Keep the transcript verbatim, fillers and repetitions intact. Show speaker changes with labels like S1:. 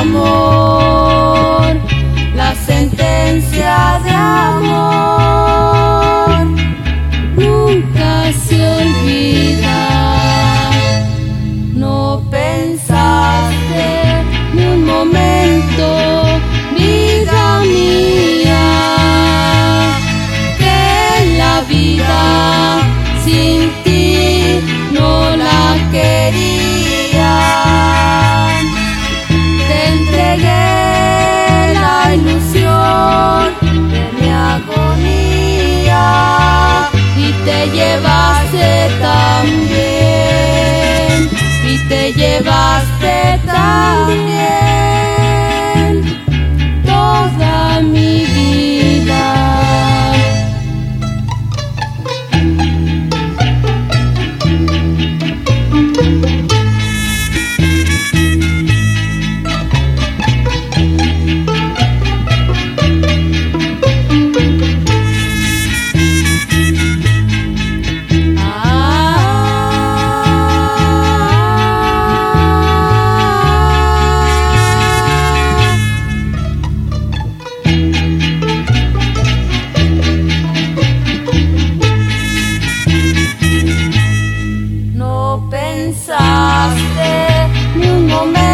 S1: amor, la sentencia de amor nunca se olvida. No pensaste ni un momento, vida mía, que la vida sin ti no la quería. Te entregué la ilusión de mi agonía y te llevaste también, y te llevaste también toda mi vida. No pensaste ni un momento